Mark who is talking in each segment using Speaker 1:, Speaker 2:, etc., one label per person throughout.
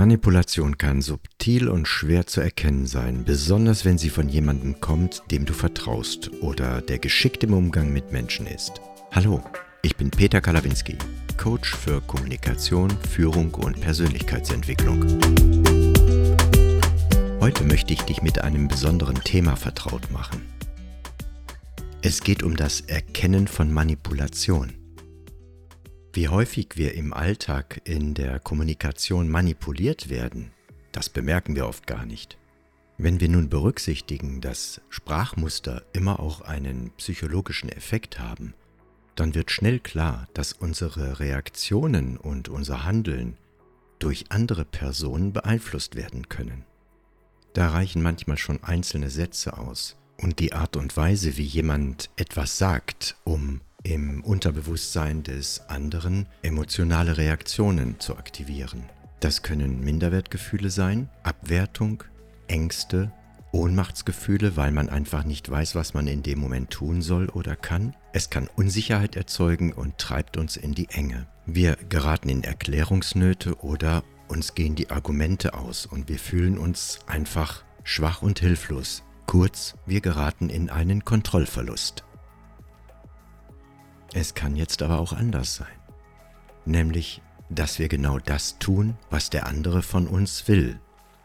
Speaker 1: Manipulation kann subtil und schwer zu erkennen sein, besonders wenn sie von jemandem kommt, dem du vertraust oder der geschickt im Umgang mit Menschen ist. Hallo, ich bin Peter Kalawinski, Coach für Kommunikation, Führung und Persönlichkeitsentwicklung. Heute möchte ich dich mit einem besonderen Thema vertraut machen. Es geht um das Erkennen von Manipulation. Wie häufig wir im Alltag in der Kommunikation manipuliert werden, das bemerken wir oft gar nicht. Wenn wir nun berücksichtigen, dass Sprachmuster immer auch einen psychologischen Effekt haben, dann wird schnell klar, dass unsere Reaktionen und unser Handeln durch andere Personen beeinflusst werden können. Da reichen manchmal schon einzelne Sätze aus und die Art und Weise, wie jemand etwas sagt, um im Unterbewusstsein des anderen emotionale Reaktionen zu aktivieren. Das können Minderwertgefühle sein, Abwertung, Ängste, Ohnmachtsgefühle, weil man einfach nicht weiß, was man in dem Moment tun soll oder kann. Es kann Unsicherheit erzeugen und treibt uns in die Enge. Wir geraten in Erklärungsnöte oder uns gehen die Argumente aus und wir fühlen uns einfach schwach und hilflos. Kurz, wir geraten in einen Kontrollverlust. Es kann jetzt aber auch anders sein, nämlich, dass wir genau das tun, was der andere von uns will.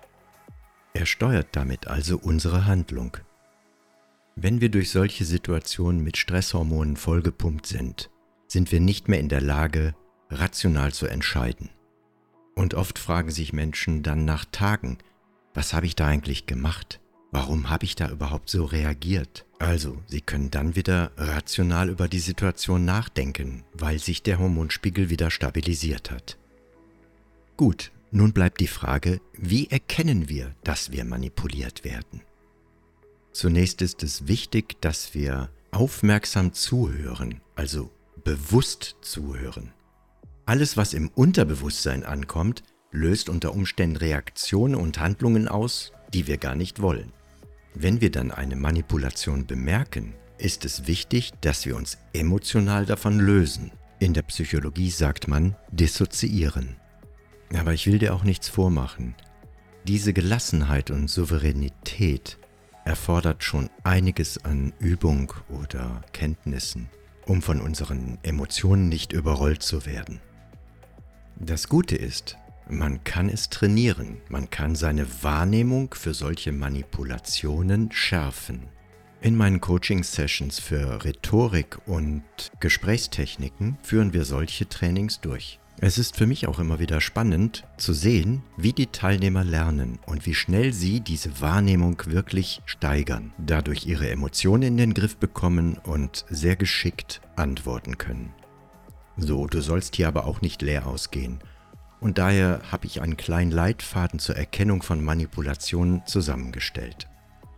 Speaker 1: Er steuert damit also unsere Handlung. Wenn wir durch solche Situationen mit Stresshormonen vollgepumpt sind, sind wir nicht mehr in der Lage, rational zu entscheiden. Und oft fragen sich Menschen dann nach Tagen, was habe ich da eigentlich gemacht? Warum habe ich da überhaupt so reagiert? Also, sie können dann wieder rational über die Situation nachdenken, weil sich der Hormonspiegel wieder stabilisiert hat. Gut, nun bleibt die Frage, wie erkennen wir, dass wir manipuliert werden? Zunächst ist es wichtig, dass wir aufmerksam zuhören, also bewusst zuhören. Alles, was im Unterbewusstsein ankommt, löst unter Umständen Reaktionen und Handlungen aus, die wir gar nicht wollen. Wenn wir dann eine Manipulation bemerken, ist es wichtig, dass wir uns emotional davon lösen. In der Psychologie sagt man dissoziieren. Aber ich will dir auch nichts vormachen. Diese Gelassenheit und Souveränität erfordert schon einiges an Übung oder Kenntnissen, um von unseren Emotionen nicht überrollt zu werden. Das Gute ist, man kann es trainieren, man kann seine Wahrnehmung für solche Manipulationen schärfen. In meinen Coaching-Sessions für Rhetorik und Gesprächstechniken führen wir solche Trainings durch. Es ist für mich auch immer wieder spannend zu sehen, wie die Teilnehmer lernen und wie schnell sie diese Wahrnehmung wirklich steigern, dadurch ihre Emotionen in den Griff bekommen und sehr geschickt antworten können. So, du sollst hier aber auch nicht leer ausgehen. Und daher habe ich einen kleinen Leitfaden zur Erkennung von Manipulationen zusammengestellt.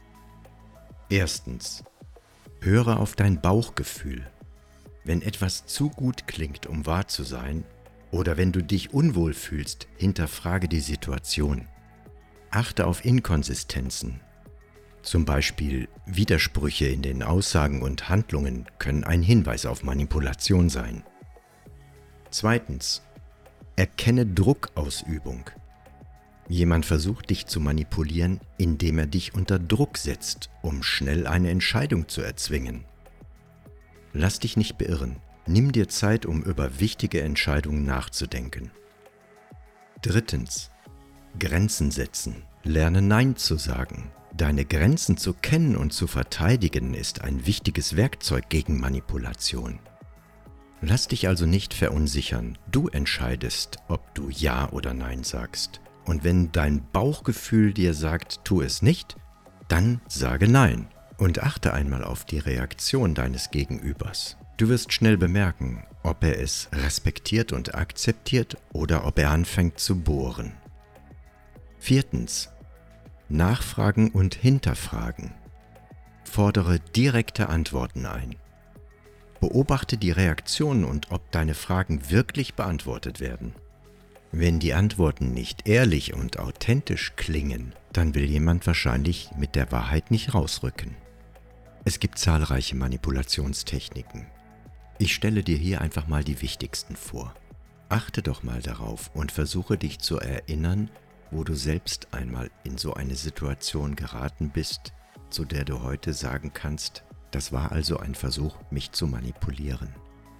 Speaker 1: Erstens, höre auf dein Bauchgefühl. Wenn etwas zu gut klingt, um wahr zu sein, oder wenn du dich unwohl fühlst, hinterfrage die Situation. Achte auf Inkonsistenzen. Zum Beispiel Widersprüche in den Aussagen und Handlungen können ein Hinweis auf Manipulation sein. Zweitens, erkenne Druckausübung. Jemand versucht dich zu manipulieren, indem er dich unter Druck setzt, um schnell eine Entscheidung zu erzwingen. Lass dich nicht beirren. Nimm dir Zeit, um über wichtige Entscheidungen nachzudenken. Drittens, Grenzen setzen. Lerne Nein zu sagen. Deine Grenzen zu kennen und zu verteidigen ist ein wichtiges Werkzeug gegen Manipulation. Lass dich also nicht verunsichern. Du entscheidest, ob du Ja oder Nein sagst. Und wenn dein Bauchgefühl dir sagt, tu es nicht, dann sage Nein. Und achte einmal auf die Reaktion deines Gegenübers. Du wirst schnell bemerken, ob er es respektiert und akzeptiert oder ob er anfängt zu bohren. Viertens, nachfragen und hinterfragen. Fordere direkte Antworten ein. Beobachte die Reaktionen und ob deine Fragen wirklich beantwortet werden. Wenn die Antworten nicht ehrlich und authentisch klingen, dann will jemand wahrscheinlich mit der Wahrheit nicht rausrücken. Es gibt zahlreiche Manipulationstechniken. Ich stelle dir hier einfach mal die wichtigsten vor. Achte doch mal darauf und versuche dich zu erinnern, wo du selbst einmal in so eine Situation geraten bist, zu der du heute sagen kannst, das war also ein Versuch, mich zu manipulieren.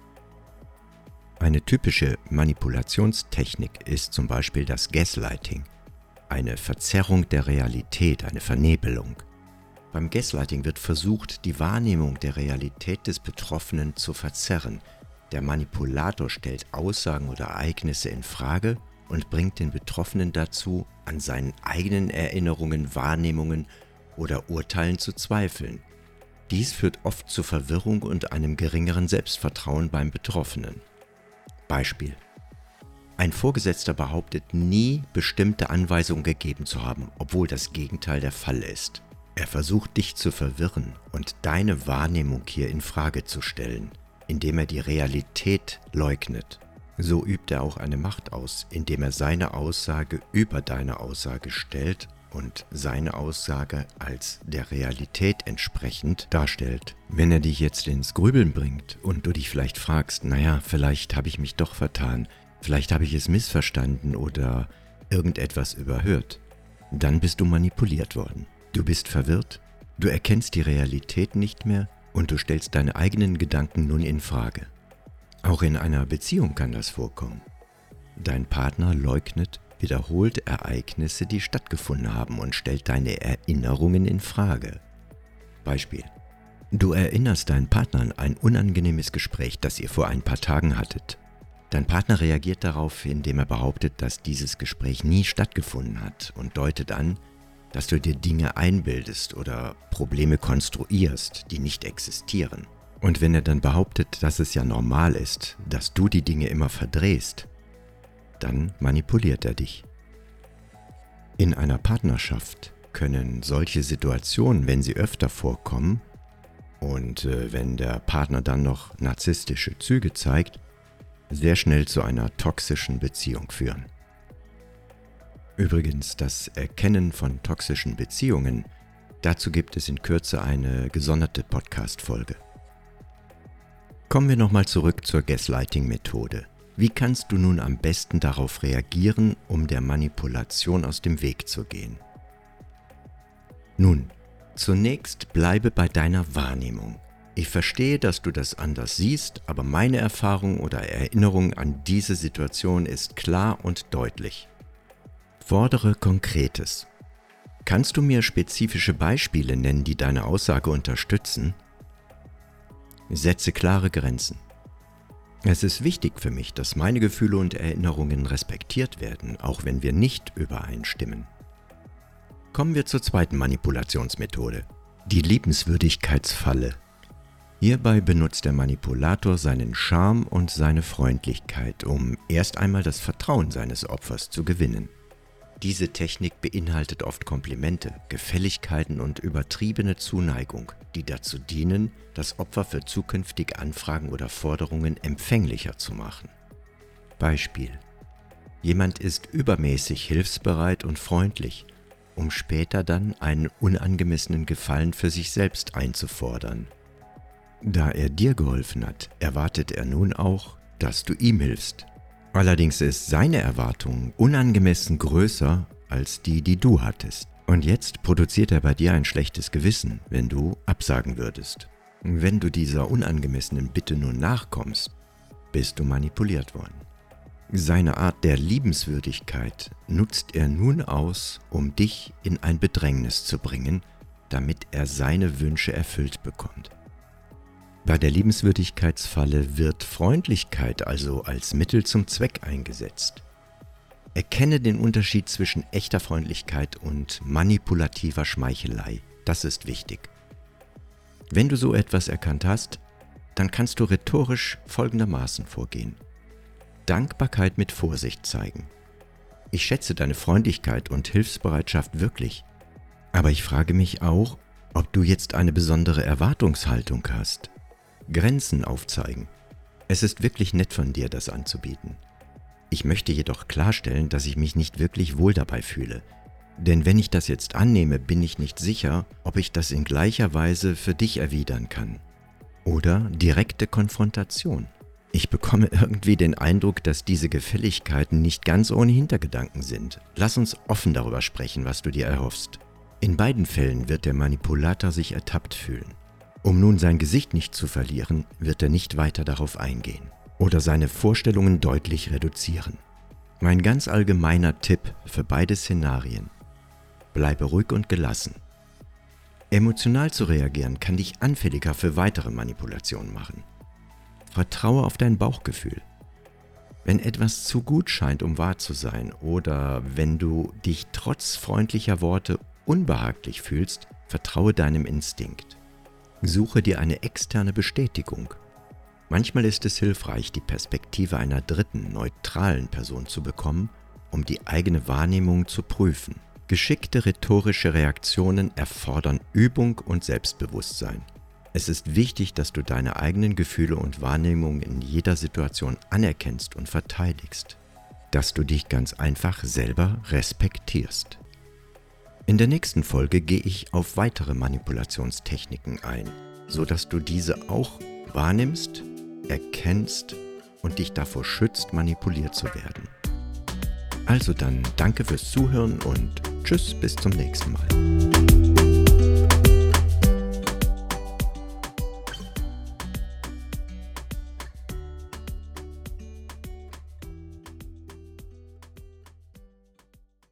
Speaker 1: Eine typische Manipulationstechnik ist zum Beispiel das Gaslighting, eine Verzerrung der Realität, eine Vernebelung. Beim Gaslighting wird versucht, die Wahrnehmung der Realität des Betroffenen zu verzerren. Der Manipulator stellt Aussagen oder Ereignisse in Frage und bringt den Betroffenen dazu, an seinen eigenen Erinnerungen, Wahrnehmungen oder Urteilen zu zweifeln. Dies führt oft zu Verwirrung und einem geringeren Selbstvertrauen beim Betroffenen. Beispiel: Ein Vorgesetzter behauptet nie, bestimmte Anweisungen gegeben zu haben, obwohl das Gegenteil der Fall ist. Er versucht, dich zu verwirren und deine Wahrnehmung hier in Frage zu stellen, indem er die Realität leugnet. So übt er auch eine Macht aus, indem er seine Aussage über deine Aussage stellt und seine Aussage als der Realität entsprechend darstellt. Wenn er dich jetzt ins Grübeln bringt und du dich vielleicht fragst, naja, vielleicht habe ich mich doch vertan, vielleicht habe ich es missverstanden oder irgendetwas überhört, dann bist du manipuliert worden. Du bist verwirrt, du erkennst die Realität nicht mehr und du stellst deine eigenen Gedanken nun in Frage. Auch in einer Beziehung kann das vorkommen. Dein Partner leugnet wiederholt Ereignisse, die stattgefunden haben und stellt deine Erinnerungen in Frage. Beispiel: Du erinnerst deinen Partner an ein unangenehmes Gespräch, das ihr vor ein paar Tagen hattet. Dein Partner reagiert darauf, indem er behauptet, dass dieses Gespräch nie stattgefunden hat und deutet an, dass du dir Dinge einbildest oder Probleme konstruierst, die nicht existieren. Und wenn er dann behauptet, dass es ja normal ist, dass du die Dinge immer verdrehst, dann manipuliert er dich. In einer Partnerschaft können solche Situationen, wenn sie öfter vorkommen und wenn der Partner dann noch narzisstische Züge zeigt, sehr schnell zu einer toxischen Beziehung führen. Übrigens, das Erkennen von toxischen Beziehungen, dazu gibt es in Kürze eine gesonderte Podcast-Folge. Kommen wir nochmal zurück zur Gaslighting-Methode. Wie kannst du nun am besten darauf reagieren, um der Manipulation aus dem Weg zu gehen? Nun, zunächst bleibe bei deiner Wahrnehmung. Ich verstehe, dass du das anders siehst, aber meine Erfahrung oder Erinnerung an diese Situation ist klar und deutlich. Fordere Konkretes. Kannst du mir spezifische Beispiele nennen, die deine Aussage unterstützen? Setze klare Grenzen. Es ist wichtig für mich, dass meine Gefühle und Erinnerungen respektiert werden, auch wenn wir nicht übereinstimmen. Kommen wir zur zweiten Manipulationsmethode, die Liebenswürdigkeitsfalle. Hierbei benutzt der Manipulator seinen Charme und seine Freundlichkeit, um erst einmal das Vertrauen seines Opfers zu gewinnen. Diese Technik beinhaltet oft Komplimente, Gefälligkeiten und übertriebene Zuneigung, die dazu dienen, das Opfer für zukünftige Anfragen oder Forderungen empfänglicher zu machen. Beispiel: Jemand ist übermäßig hilfsbereit und freundlich, um später dann einen unangemessenen Gefallen für sich selbst einzufordern. Da er dir geholfen hat, erwartet er nun auch, dass du ihm hilfst. Allerdings ist seine Erwartung unangemessen größer als die, die du hattest. Und jetzt produziert er bei dir ein schlechtes Gewissen, wenn du absagen würdest. Wenn du dieser unangemessenen Bitte nun nachkommst, bist du manipuliert worden. Seine Art der Liebenswürdigkeit nutzt er nun aus, um dich in ein Bedrängnis zu bringen, damit er seine Wünsche erfüllt bekommt. Bei der Liebenswürdigkeitsfalle wird Freundlichkeit also als Mittel zum Zweck eingesetzt. Erkenne den Unterschied zwischen echter Freundlichkeit und manipulativer Schmeichelei. Das ist wichtig. Wenn du so etwas erkannt hast, dann kannst du rhetorisch folgendermaßen vorgehen. Dankbarkeit mit Vorsicht zeigen. Ich schätze deine Freundlichkeit und Hilfsbereitschaft wirklich, aber ich frage mich auch, ob du jetzt eine besondere Erwartungshaltung hast. Grenzen aufzeigen. Es ist wirklich nett von dir, das anzubieten. Ich möchte jedoch klarstellen, dass ich mich nicht wirklich wohl dabei fühle. Denn wenn ich das jetzt annehme, bin ich nicht sicher, ob ich das in gleicher Weise für dich erwidern kann. Oder direkte Konfrontation. Ich bekomme irgendwie den Eindruck, dass diese Gefälligkeiten nicht ganz ohne Hintergedanken sind. Lass uns offen darüber sprechen, was du dir erhoffst. In beiden Fällen wird der Manipulator sich ertappt fühlen. Um nun sein Gesicht nicht zu verlieren, wird er nicht weiter darauf eingehen oder seine Vorstellungen deutlich reduzieren. Mein ganz allgemeiner Tipp für beide Szenarien: Bleibe ruhig und gelassen. Emotional zu reagieren kann dich anfälliger für weitere Manipulationen machen. Vertraue auf dein Bauchgefühl. Wenn etwas zu gut scheint, um wahr zu sein, oder wenn du dich trotz freundlicher Worte unbehaglich fühlst, vertraue deinem Instinkt. Suche dir eine externe Bestätigung. Manchmal ist es hilfreich, die Perspektive einer dritten, neutralen Person zu bekommen, um die eigene Wahrnehmung zu prüfen. Geschickte rhetorische Reaktionen erfordern Übung und Selbstbewusstsein. Es ist wichtig, dass du deine eigenen Gefühle und Wahrnehmungen in jeder Situation anerkennst und verteidigst. Dass du dich ganz einfach selber respektierst. In der nächsten Folge gehe ich auf weitere Manipulationstechniken ein, sodass du diese auch wahrnimmst, erkennst und dich davor schützt, manipuliert zu werden. Also dann, danke fürs Zuhören und tschüss, bis zum nächsten Mal.